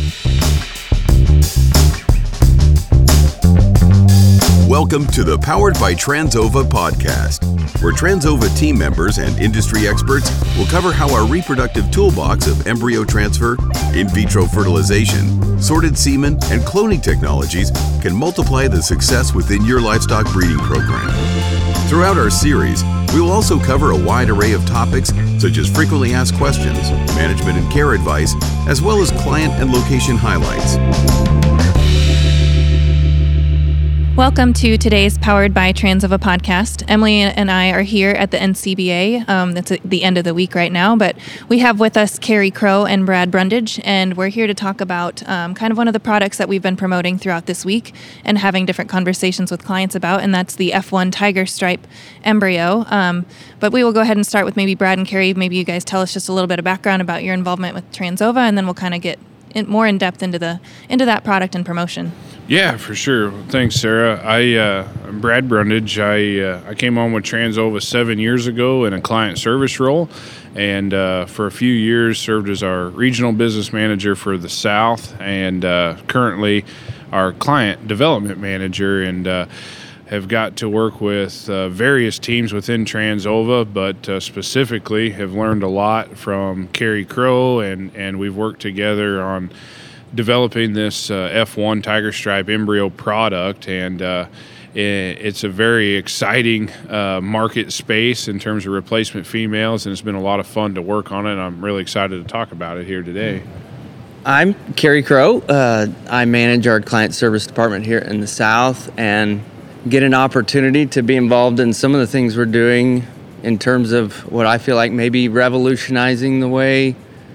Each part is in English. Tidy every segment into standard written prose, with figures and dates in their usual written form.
Welcome to the Powered by Transova podcast, where Transova team members and industry experts will cover how our reproductive toolbox of embryo transfer, in vitro fertilization, sorted semen, and cloning technologies can multiply the success within your livestock breeding program. Throughout our series, we will also cover a wide array of topics such as frequently asked questions, management and care advice, as well as client and location highlights. Welcome to today's Powered by Transova podcast. Emily and I are here at the NCBA. It's at the end of the week right now, but we have with us Carrie Crow and Brad Brundage, and we're here to talk about kind of one of the products that we've been promoting throughout this week and having different conversations with clients about, and that's the F1 Tiger Stripe embryo. But we will go ahead and start with maybe Brad and Carrie. Maybe you guys tell us just a little bit of background about your involvement with Transova, and then we'll kind of get more in depth into that product and promotion. Yeah, for sure. Thanks, Sarah. I'm Brad Brundage. I came on with Transova 7 years ago in a client service role, and for a few years served as our regional business manager for the South, and currently our client development manager, and have got to work with various teams within Transova, but specifically have learned a lot from Carrie Crow, and we've worked together on developing this F1 Tiger Stripe embryo product, and it's a very exciting market space in terms of replacement females, and it's been a lot of fun to work on it, and I'm really excited to talk about it here today. I'm Carrie Crow. I manage our client service department here in the South and get an opportunity to be involved in some of the things we're doing in terms of what I feel like maybe revolutionizing the way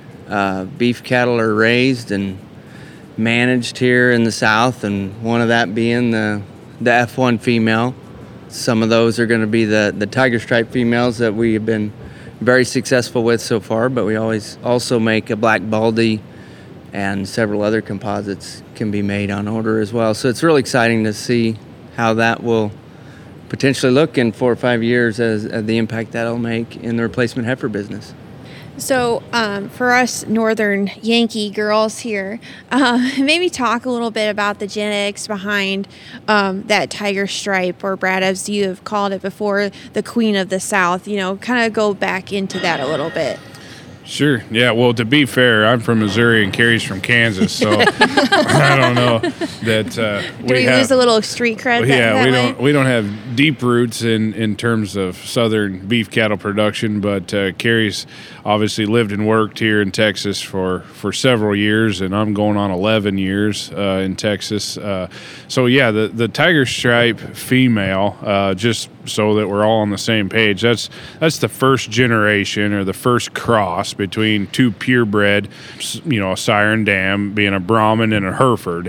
beef cattle are raised and managed here in the South, and one of that being the F1 female. Some of those are going to be the Tiger Stripe females that we have been very successful with so far, but we always also make a Black Baldy, and several other composites can be made on order as well. So it's really exciting to see how that will potentially look in 4 or 5 years as the impact that'll make in the replacement heifer business. So for us Northern Yankee girls here, maybe talk a little bit about the genetics behind that Tiger Stripe, or Brad, as you have called it before, the Queen of the South. Kind of go back into that a little bit. Sure. Yeah. Well, to be fair, I'm from Missouri and Carrie's from Kansas, so I don't know that Do we lose a little street cred? Yeah, we don't have deep roots in terms of southern beef cattle production, but Carrie's obviously lived and worked here in Texas for several years, and I'm going on 11 years in Texas. So yeah, the Tiger Stripe female, just so that we're all on the same page, that's the first generation, or the first cross between two purebred, a sire and dam, being a Brahman and a Hereford,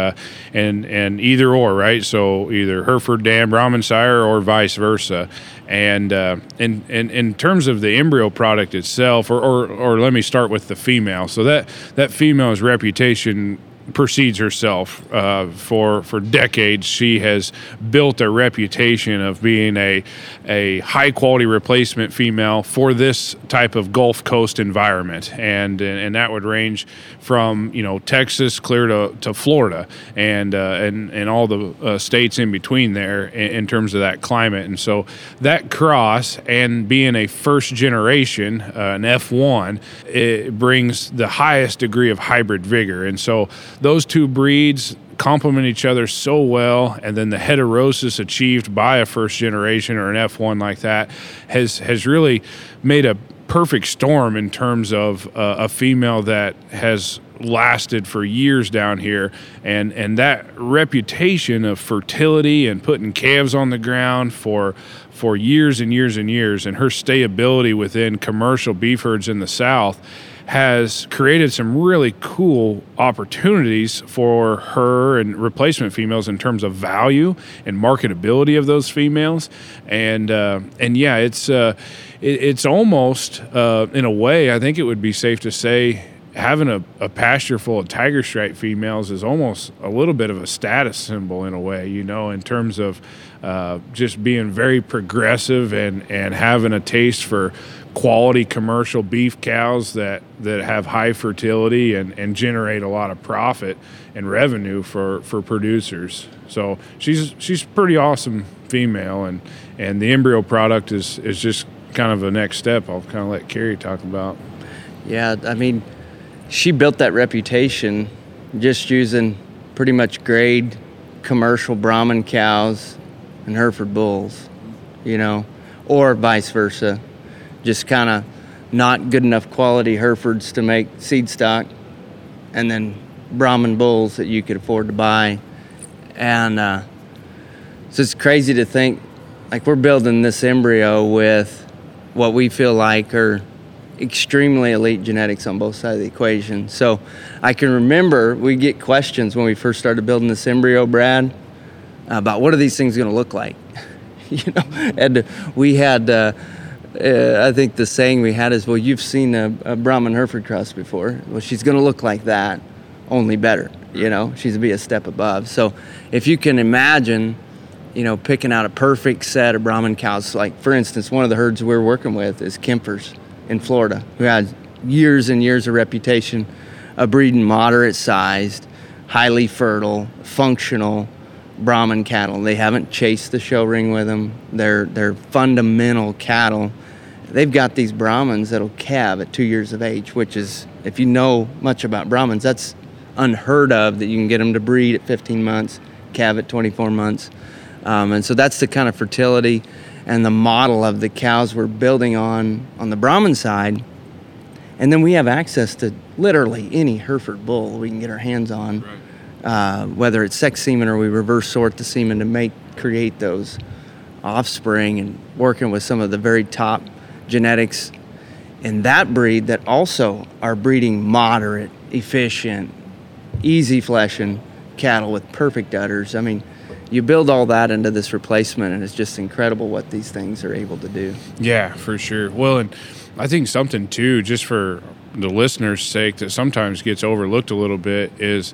and either or, right? So either Hereford dam, Brahman sire, or vice versa. And in terms of the embryo product itself, or let me start with the female. So that female's reputation precedes herself. For decades, she has built a reputation of being a high quality replacement female for this type of Gulf Coast environment, and that would range from Texas clear to Florida, and all the states in between there in terms of that climate. And so that cross, and being a first generation, an F1, it brings the highest degree of hybrid vigor, and so those two breeds complement each other so well, and then the heterosis achieved by a first generation or an F1 like that has really made a perfect storm in terms of a female that has lasted for years down here, and that reputation of fertility and putting calves on the ground for years and years and years, and her stayability within commercial beef herds in the South has created some really cool opportunities for her and replacement females in terms of value and marketability of those females. And yeah, it's almost in a way, I think it would be safe to say, having a pasture full of tiger stripe females is almost a little bit of a status symbol in a way, you know, in terms of just being very progressive and having a taste for quality commercial beef cows that have high fertility and generate a lot of profit and revenue for producers. So she's pretty awesome female, and the embryo product is just kind of a next step I'll kind of let Carrie talk about. Yeah, I mean, she built that reputation just using pretty much grade commercial Brahman cows and Hereford bulls, you know, or vice versa. Just kind of not good enough quality Herefords to make seed stock, and then Brahman bulls that you could afford to buy. And so it's crazy to think, like, we're building this embryo with what we feel like are extremely elite genetics on both sides of the equation. So I can remember we get questions when we first started building this embryo, Brad, about what are these things going to look like? You know, and we had, I think the saying we had is, well, you've seen a Brahman Hereford cross before. Well, she's going to look like that, only better. You know, she's going to be a step above. So if you can imagine, you know, picking out a perfect set of Brahman cows, like, for instance, one of the herds we're working with is Kempfers in Florida, who has years and years of reputation of breeding moderate-sized, highly fertile, functional Brahman cattle. They haven't chased the show ring with them. They're fundamental cattle. They've got these Brahmans that'll calve at 2 years of age, which is, if you know much about Brahmans, that's unheard of, that you can get them to breed at 15 months, calve at 24 months. And so that's the kind of fertility and the model of the cows we're building on the Brahman side. And then we have access to literally any Hereford bull we can get our hands on, whether it's sex semen or we reverse sort the semen to create those offspring, and working with some of the very top genetics in that breed that also are breeding moderate, efficient, easy fleshing cattle with perfect udders. I mean, you build all that into this replacement, and it's just incredible what these things are able to do. Yeah, for sure. Well, and I think something too, just for the listeners' sake, that sometimes gets overlooked a little bit is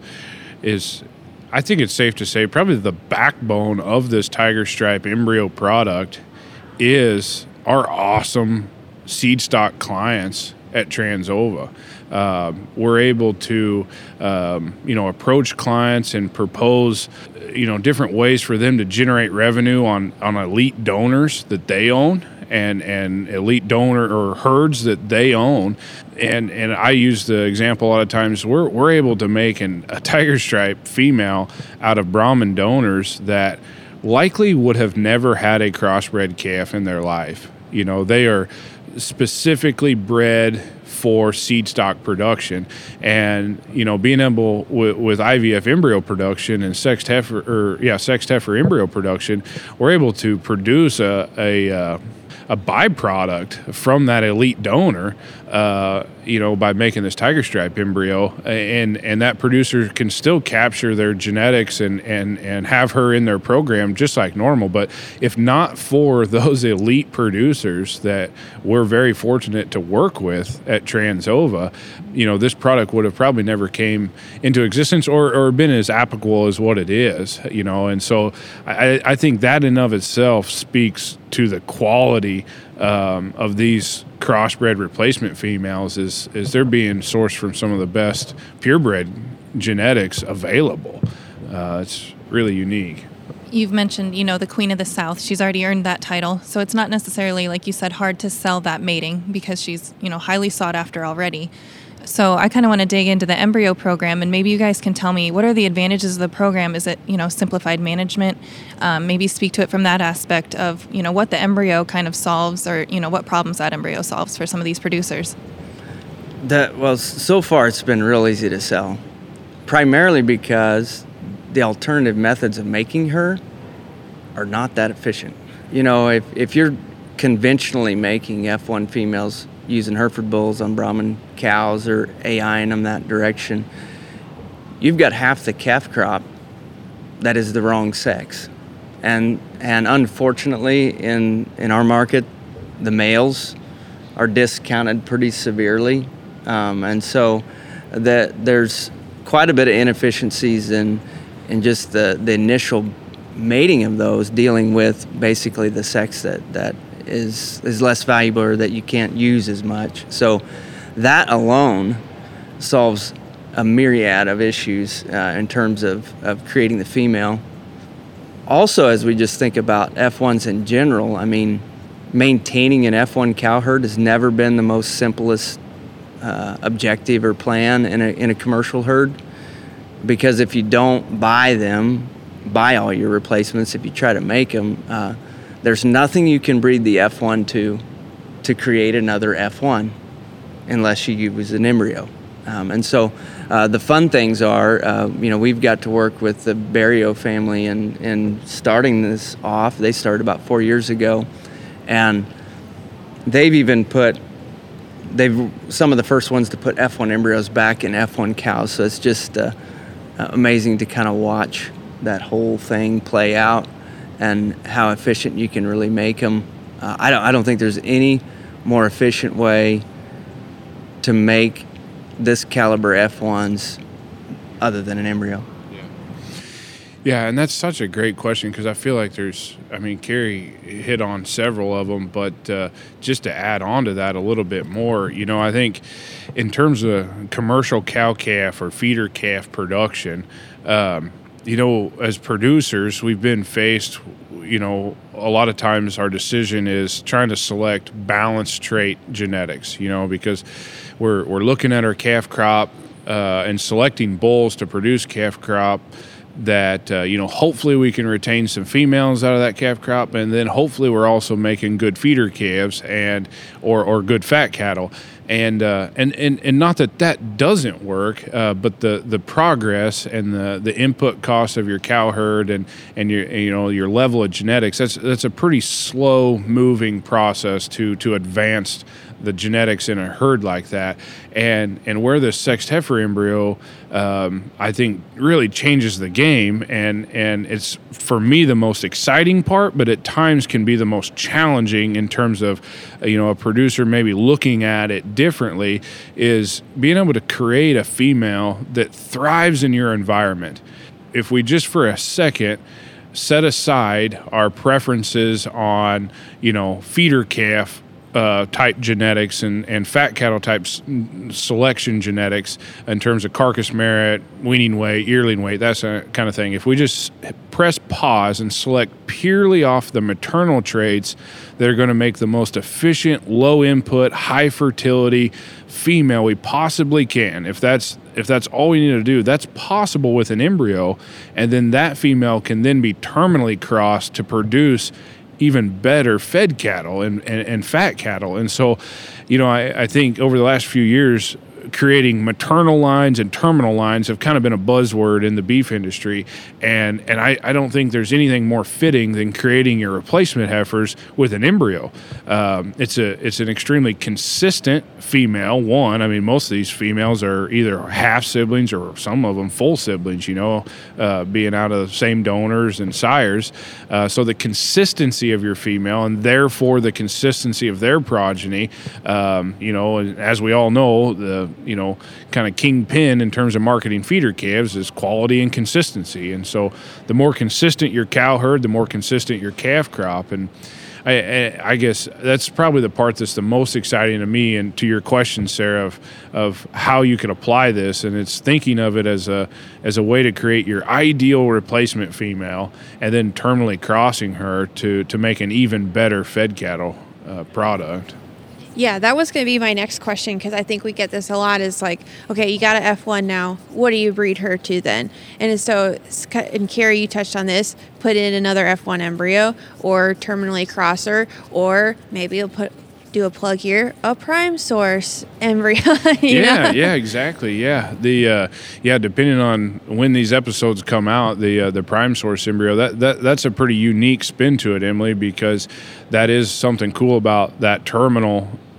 I think it's safe to say probably the backbone of this tiger stripe embryo product is our awesome seed stock clients at Transova. We're able to, approach clients and propose, different ways for them to generate revenue on elite donors that they own and elite donor or herds that they own. And I use the example a lot of times, we're able to make a tiger stripe female out of Brahman donors that likely would have never had a crossbred calf in their life. You know, they are specifically bred for seed stock production, and being able with IVF embryo production and sexed heifer embryo production, we're able to produce a byproduct from that elite donor, by making this tiger stripe embryo, and that producer can still capture their genetics and have her in their program just like normal. But if not for those elite producers that we're very fortunate to work with at Transova, this product would have probably never came into existence or been as applicable as what it is, and so I think that in of itself speaks to the quality of these crossbred replacement females is they're being sourced from some of the best purebred genetics available. It's really unique. You've mentioned, the Queen of the South. She's already earned that title. So it's not necessarily, like you said, hard to sell that mating because she's, highly sought after already. So I kind of want to dig into the embryo program, and maybe you guys can tell me, what are the advantages of the program? Is it, simplified management? Maybe speak to it from that aspect of, what the embryo kind of solves, or, what problems that embryo solves for some of these producers. So far it's been real easy to sell, primarily because the alternative methods of making her are not that efficient. If you're conventionally making F1 females using Hereford bulls on Brahman cows or AIing them that direction, you've got half the calf crop that is the wrong sex. And unfortunately in our market, the males are discounted pretty severely. And so that there's quite a bit of inefficiencies in just the initial mating of those, dealing with basically the sex that is less valuable or that you can't use as much. So that alone solves a myriad of issues in terms of creating the female. Also, as we just think about F1s in general, I mean, maintaining an F1 cow herd has never been the most simplest objective or plan in a commercial herd, because if you don't buy all your replacements, if you try to make them, there's nothing you can breed the F1 to create another F1 unless you use an embryo. And so the fun things are, we've got to work with the Barrio family and starting this off. They started about 4 years ago, and they've even some of the first ones to put F1 embryos back in F1 cows. So it's just amazing to kind of watch that whole thing play out and how efficient you can really make them. I don't think there's any more efficient way to make this caliber F1s other than an embryo. Yeah, and that's such a great question, because I feel like Carrie hit on several of them, but just to add on to that a little bit more, I think in terms of commercial cow-calf or feeder calf production, as producers, we've been faced, a lot of times our decision is trying to select balanced trait genetics, because we're looking at our calf crop and selecting bulls to produce calf crop that, hopefully we can retain some females out of that calf crop, and then hopefully we're also making good feeder calves or good fat cattle. And not that doesn't work, but the progress and the input cost of your cow herd and your level of genetics, that's a pretty slow moving process to advance the genetics in a herd like that, and where the sexed heifer embryo I think really changes the game, and it's for me the most exciting part, but at times can be the most challenging in terms of a producer maybe looking at it differently, is being able to create a female that thrives in your environment. If we just for a second set aside our preferences on feeder calf type genetics and fat cattle type selection genetics in terms of carcass merit, weaning weight, yearling weight, that kind of thing. If we just press pause and select purely off the maternal traits that are going to make the most efficient, low input, high fertility female we possibly can, if that's all we need to do, that's possible with an embryo, and then that female can then be terminally crossed to produce even better fed cattle and fat cattle. And so, I think over the last few years, creating maternal lines and terminal lines have kind of been a buzzword in the beef industry. And I don't think there's anything more fitting than creating your replacement heifers with an embryo. It's an extremely consistent female. Most of these females are either half siblings or some of them full siblings, being out of the same donors and sires. So the consistency of your female, and therefore the consistency of their progeny, as we all know, the kind of kingpin in terms of marketing feeder calves is quality and consistency. And so the more consistent your cow herd, the more consistent your calf crop. And I guess that's probably the part that's the most exciting to me, and to your question, Sarah, of how you could apply this. And it's thinking of it as a way to create your ideal replacement female and then terminally crossing her to make an even better fed cattle product. Yeah, that was going to be my next question, because I think we get this a lot, is like, okay, you got an F1 now. What do you breed her to then? And so, and Carrie, you touched on this, put in another F1 embryo or terminally cross her, or maybe you'll do a plug here, a prime source embryo. Yeah, exactly. Yeah. Depending on when these episodes come out, the prime source embryo, that's a pretty unique spin to it, Emily, because that is something cool about that terminal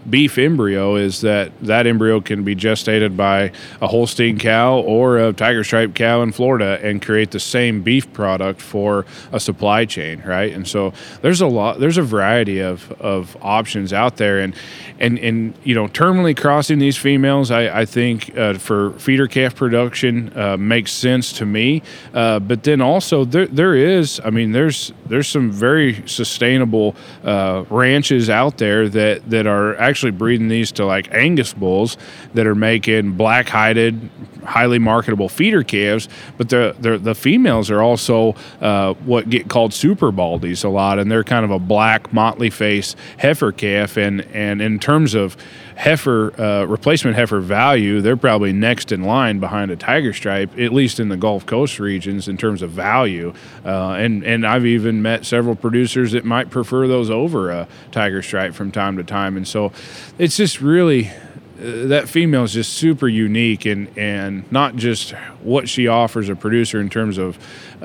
beef embryo is that embryo can be gestated by a Holstein cow or a tiger stripe cow in Florida and create the same beef product for a supply chain, right? And so there's a variety of options out there, and terminally crossing these females, I think for feeder calf production makes sense to me. But then also there's some very sustainable ranches out there that are actually breeding these to like Angus bulls that are making black-hided, highly marketable feeder calves, but the females are also what get called super baldies a lot, and they're kind of a black motley face heifer calf, and in terms of heifer replacement heifer value, they're probably next in line behind a tiger stripe, at least in the Gulf Coast regions in terms of value, and I've even met several producers that might prefer those over a tiger stripe from time to time. And so it's just really that female is just super unique, and not just what she offers a producer in terms of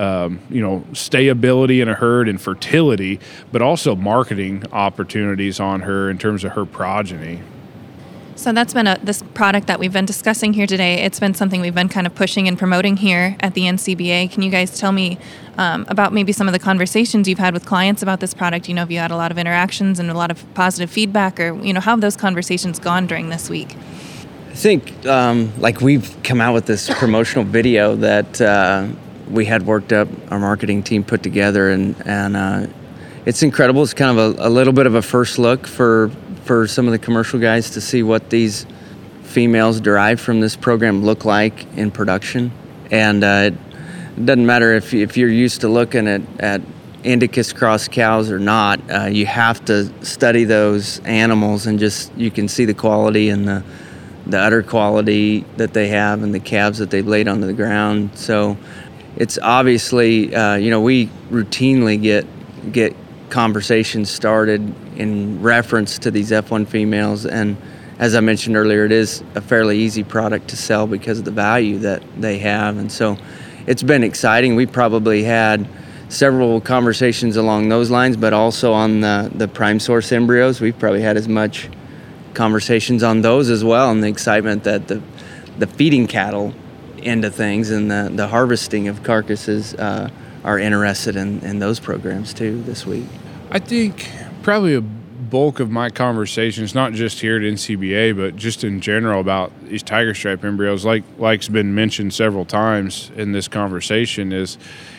stability in a herd and fertility, but also marketing opportunities on her in terms of her progeny. So that's been this product that we've been discussing here today. It's been something we've been kind of pushing and promoting here at the NCBA. Can you guys tell me about maybe some of the conversations you've had with clients about this product? Have you had a lot of interactions and a lot of positive feedback, or how have those conversations gone during this week? I think we've come out with this promotional video that we had worked up, our marketing team put together, and it's incredible. It's kind of a little bit of a first look for some of the commercial guys to see what these females derived from this program look like in production. And it doesn't matter if you're used to looking at Indicus cross cows or not, you have to study those animals, and you can see the quality and the udder quality that they have and the calves that they've laid onto the ground. So it's obviously, we routinely get conversations started in reference to these F1 females, and as I mentioned earlier, it is a fairly easy product to sell because of the value that they have. And so it's been exciting. We probably had several conversations along those lines, but also on the prime source embryos, we've probably had as much conversations on those as well, and the excitement that the feeding cattle end of things and the harvesting of carcasses are interested in those programs too this week. I think probably a bulk of my conversations, not just here at NCBA, but just in general about these tiger stripe embryos, like's been mentioned several times in this conversation, is,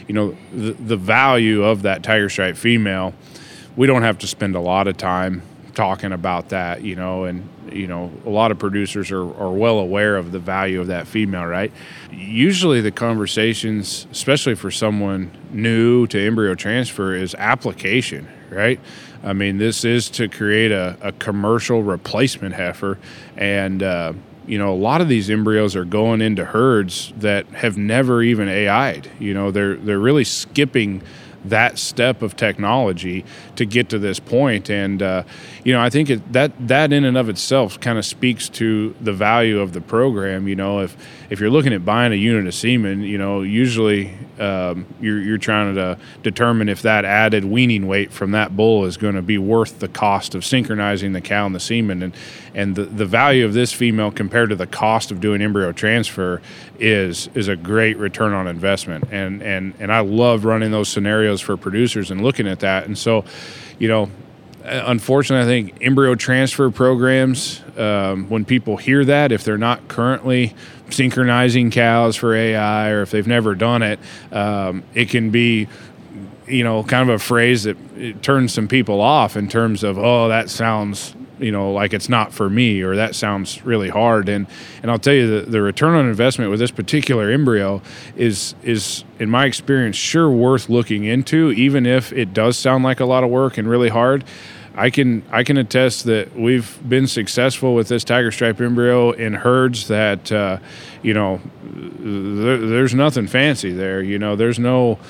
the value of that tiger stripe female. We don't have to spend a lot of time talking about that, and a lot of producers are well aware of the value of that female, right? Usually the conversations, especially for someone new to embryo transfer, is application, right? I mean, this is to create a commercial replacement heifer, and a lot of these embryos are going into herds that have never even AI'd. They're really skipping that step of technology to get to this point. And, I think that in and of itself kind of speaks to the value of the program. If you're looking at buying a unit of semen, usually you're trying to determine if that added weaning weight from that bull is going to be worth the cost of synchronizing the cow and the semen. And the value of this female compared to the cost of doing embryo transfer is a great return on investment. And I love running those scenarios for producers and looking at that. And so, unfortunately, I think embryo transfer programs, when people hear that, if they're not currently synchronizing cows for AI, or if they've never done it, it can be, kind of a phrase that it turns some people off in terms of, oh, that sounds, like it's not for me, or that sounds really hard. And I'll tell you, the return on investment with this particular embryo is in my experience sure worth looking into, even if it does sound like a lot of work and really hard. I can attest that we've been successful with this tiger stripe embryo in herds that there's nothing fancy there. There's no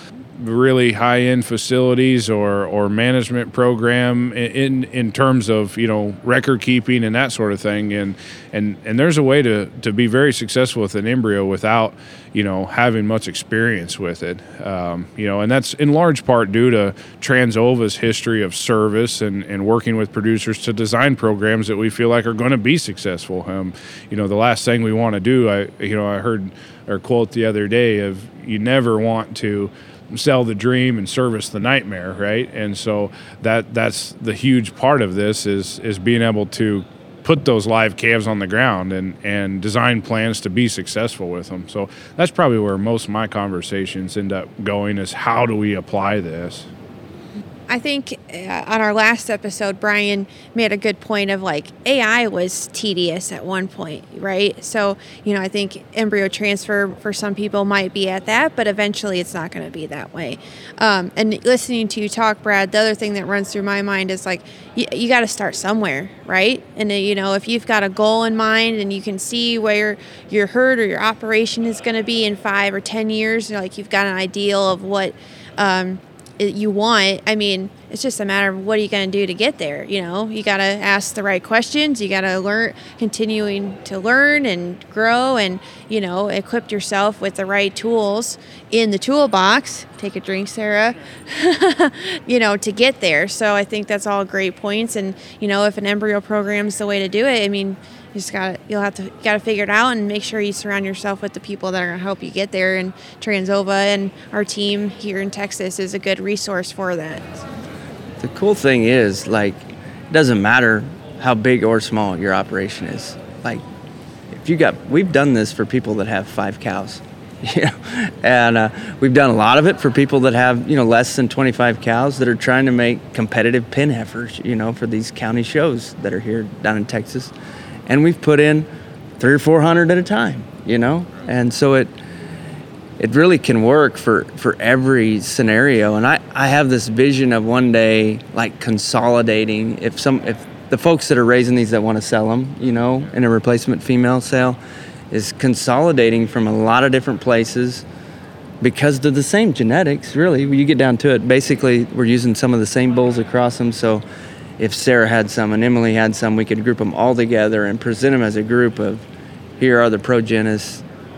really high-end facilities or management program in terms of, you know, record keeping and that sort of thing. And there's a way to be very successful with an embryo without, you know, having much experience with it. You know, and that's in large part due to Trans-Ova's history of service and working with producers to design programs that we feel like are going to be successful. You know, the last thing we want to do, I heard our quote the other day of, you never want to sell the dream and service the nightmare, right? And so that's the huge part of this is being able to put those live calves on the ground and design plans to be successful with them. So that's probably where most of my conversations end up going, is how do we apply this? I think on our last episode, Brian made a good point of like AI was tedious at one point, right? So, you know, I think embryo transfer for some people might be at that, but eventually it's not going to be that way. And listening to you talk, Brad, the other thing that runs through my mind is like, you got to start somewhere, right? And, you know, if you've got a goal in mind and you can see where your herd or your operation is going to be in 5 or 10 years, like you've got an ideal of what you want. I mean, it's just a matter of what are you going to do to get there. You know, you got to ask the right questions. You got to continuing to learn and grow, and, you know, equip yourself with the right tools in the toolbox. Take a drink, Sarah. You know, to get there. So I think that's all great points. And, you know, if an embryo program is the way to do it, I mean, you got to figure it out and make sure you surround yourself with the people that are going to help you get there. And Trans-Ova and our team here in Texas is a good resource for that. The cool thing is, like, it doesn't matter how big or small your operation is. Like, we've done this for people that have 5 cows, you know, and we've done a lot of it for people that have, you know, less than 25 cows that are trying to make competitive pin heifers, you know, for these county shows that are here down in Texas. And we've put in 300 or 400 at a time, you know? And so it really can work for every scenario. And I have this vision of one day, like, consolidating, if the folks that are raising these that want to sell them, you know, in a replacement female sale, is consolidating from a lot of different places because they're the same genetics, really. When you get down to it, basically we're using some of the same bulls across them. So if Sarah had some and Emily had some, we could group them all together and present them as a group of, here are the Progenus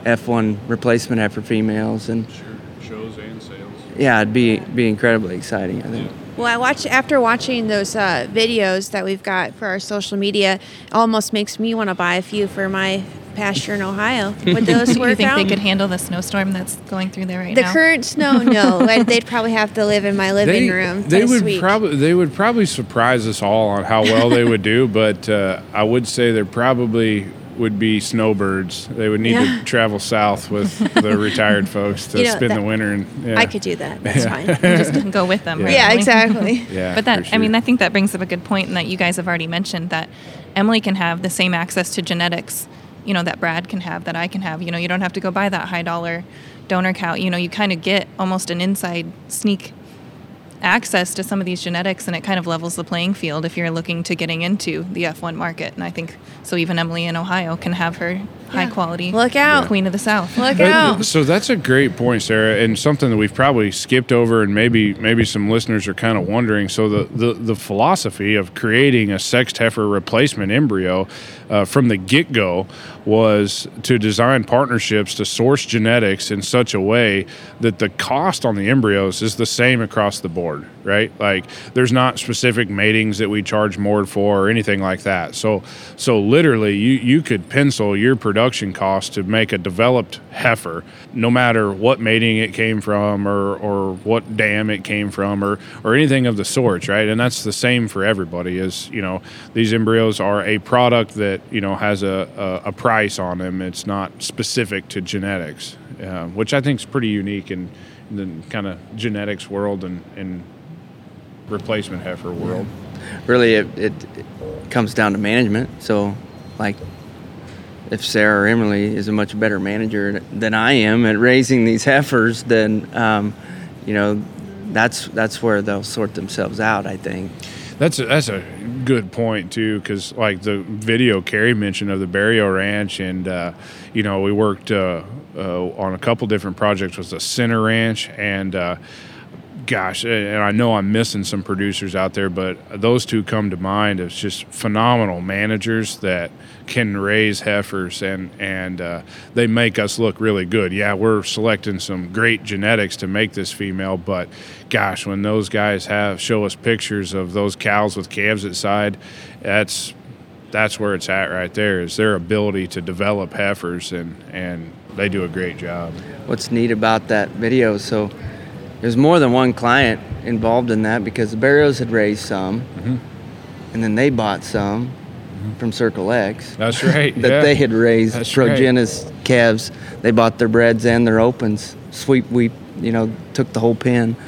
F1 replacement heifer females. And sure, shows and sales. Yeah, it'd be incredibly exciting, I think. Well, after watching those videos that we've got for our social media, it almost makes me want to buy a few for my pasture in Ohio. Would those work You think out? they could handle the snowstorm that's going through there The now? current snow, no. They'd probably have to live in my living room. They would probably surprise us all on how well they would do, but I would say there probably would be snowbirds. They would need to travel south with the retired folks to spend the winter. And I could do that. That's fine. Just go with them, right? Yeah, exactly. Yeah, but that, sure. I mean, I think that brings up a good point, and that you guys have already mentioned that Emily can have the same access to genetics, you know, that Brad can have, that I can have. You know, you don't have to go buy that high dollar donor cow. You know, you kind of get almost an inside sneak access to some of these genetics, and it kind of levels the playing field if you're looking to getting into the F1 market. And I think so even Emily in Ohio can have her high quality Queen of the South. Look out. So that's a great point, Sarah, and something that we've probably skipped over, and maybe some listeners are kind of wondering. So the philosophy of creating a sexed heifer replacement embryo from the get-go was to design partnerships to source genetics in such a way that the cost on the embryos is the same across the board, right? Like, there's not specific matings that we charge more for or anything like that. So literally, you could pencil your production cost to make a developed heifer, no matter what mating it came from or what dam it came from or anything of the sorts, right? And that's the same for everybody. Is, you know, these embryos are a product that, you know, has a price on them. It's not specific to genetics, which I think is pretty unique in the kind of genetics world and replacement heifer world. Really, it comes down to management. So, like, if Sarah or Emily is a much better manager than I am at raising these heifers, then, you know, that's where they'll sort themselves out, I think. That's a good point, too, because, like, the video Carrie mentioned of the Barrio Ranch, and, you know, we worked on a couple different projects with the Center Ranch, and gosh, and I know I'm missing some producers out there, but those two come to mind as just phenomenal managers that can raise heifers, and they make us look really good. Yeah, we're selecting some great genetics to make this female, but gosh, when those guys show us pictures of those cows with calves at side, that's where it's at right there, is their ability to develop heifers, and they do a great job. What's neat about that video, so there's more than one client involved in that, because the Barrios had raised some, and then they bought some from Circle X. That's right. that they had raised. That's Progenus calves. They bought their breds and their opens. We took the whole pen.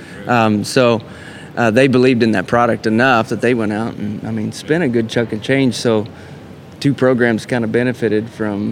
So they believed in that product enough that they went out and, spent a good chunk of change. So 2 programs kind of benefited from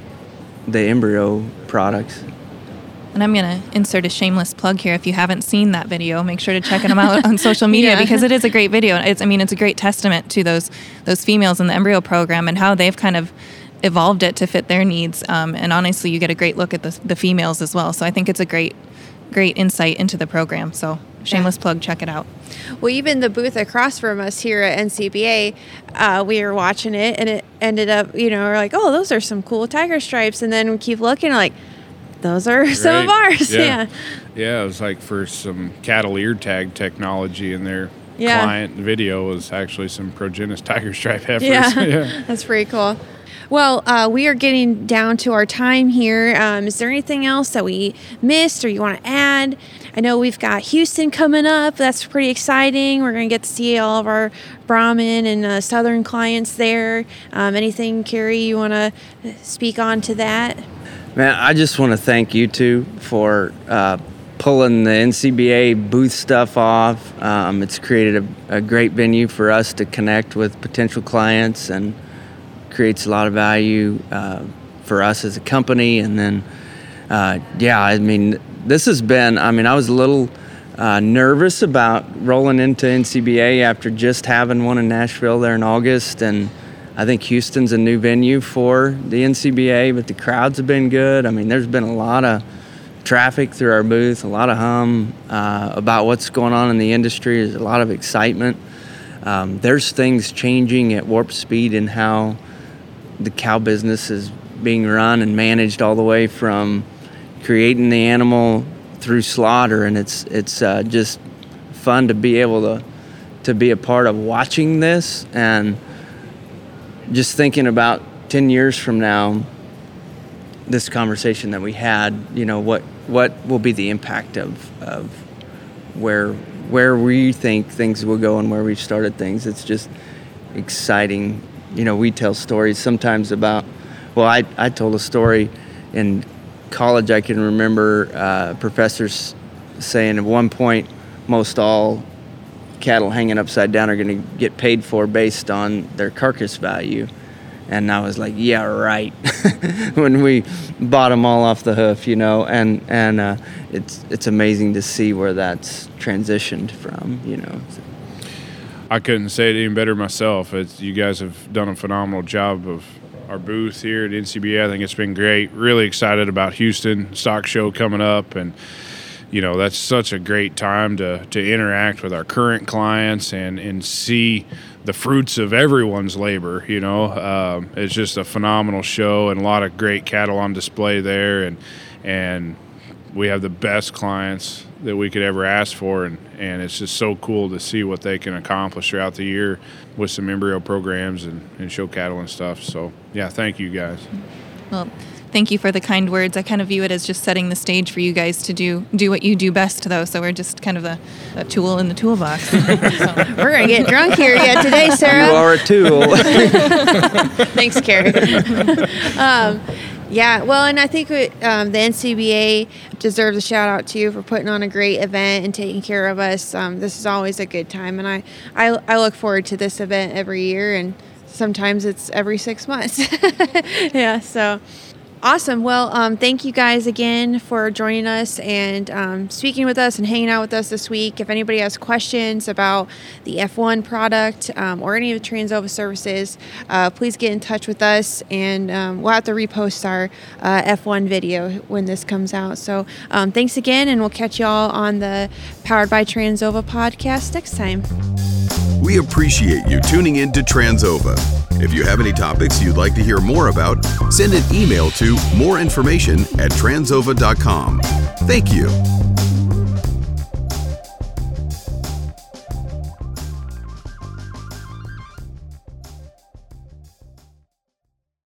the embryo products. And I'm going to insert a shameless plug here. If you haven't seen that video, make sure to check them out on social media because it is a great video. It's a great testament to those females in the embryo program and how they've kind of evolved it to fit their needs. And honestly, you get a great look at the females as well. So I think it's a great insight into the program. So shameless plug, check it out. Well, even the booth across from us here at NCBA, we were watching it and it ended up, we're like, oh, those are some cool tiger stripes. And then we keep looking like, those are some of ours. Yeah, it was like for some cattle ear tag technology in their client video was actually some Progenus tiger stripe heifers. Yeah, that's pretty cool. Well, we are getting down to our time here. Is there anything else that we missed or you want to add? I know we've got Houston coming up. That's pretty exciting. We're going to get to see all of our Brahman and Southern clients there. Anything, Carrie, you want to speak on to that? Man, I just want to thank you two for pulling the NCBA booth stuff off. It's created a great venue for us to connect with potential clients and creates a lot of value for us as a company. And then, this has been, I was a little nervous about rolling into NCBA after just having one in Nashville there in August. And I think Houston's a new venue for the NCBA, but the crowds have been good. There's been a lot of traffic through our booth, a lot of hum about what's going on in the industry. There's a lot of excitement. There's things changing at warp speed in how the cow business is being run and managed, all the way from creating the animal through slaughter, and it's just fun to be able to be a part of watching this, and just thinking about 10 years from now, this conversation that we had, what will be the impact of where we think things will go and where we've started things. It's just exciting. We tell stories sometimes about, I told a story in college. I can remember professors saying at one point, most all cattle hanging upside down are going to get paid for based on their carcass value. And I was like, yeah, right. When we bought them all off the hoof, and it's amazing to see where that's transitioned from, I couldn't say it even better myself. You guys have done a phenomenal job of our booth here at NCBA. I think it's been great. Really excited about Houston Stock Show coming up, and that's such a great time to interact with our current clients and see the fruits of everyone's labor. It's just a phenomenal show and a lot of great cattle on display there, and we have the best clients that we could ever ask for, and it's just so cool to see what they can accomplish throughout the year with some embryo programs and show cattle and stuff. So yeah, thank you guys. Well, thank you for the kind words. I kind of view it as just setting the stage for you guys to do what you do best, though. So we're just kind of a tool in the toolbox. We're going to get drunk here today, Sarah. You are a tool. Thanks, Carrie. And I think the NCBA deserves a shout out to you for putting on a great event and taking care of us. This is always a good time, and I look forward to this event every year, and sometimes it's every 6 months. Yeah, so Awesome. Well, thank you guys again for joining us and speaking with us and hanging out with us this week. If anybody has questions about the F1 product or any of the Transova services, please get in touch with us, and we'll have to repost our F1 video when this comes out. So thanks again, and we'll catch you all on the Powered by Transova podcast next time. We appreciate you tuning in to Transova. If you have any topics you'd like to hear more about, send an email to moreinformation@transova.com. Thank you.